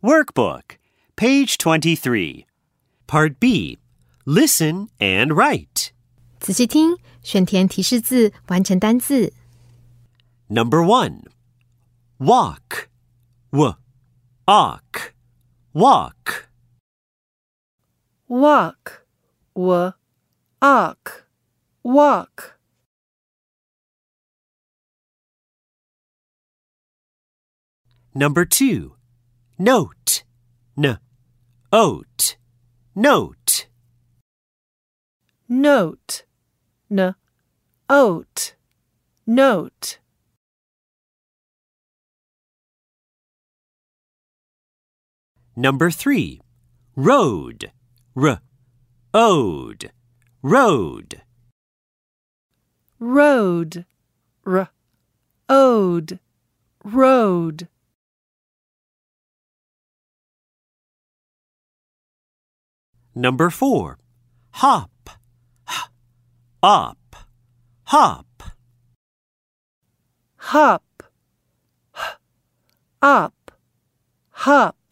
Workbook, page 23. Part B, listen and write. 仔细听，选填提示字，完成单字。 Number 1, walk, walk, walk. Walk, walk, walk. Number 2, note, oat, note. Note, oat, note. Number 3, road, ode, road. Road, ode, road. Number 4, hop, up, hop. Hop, up, hop.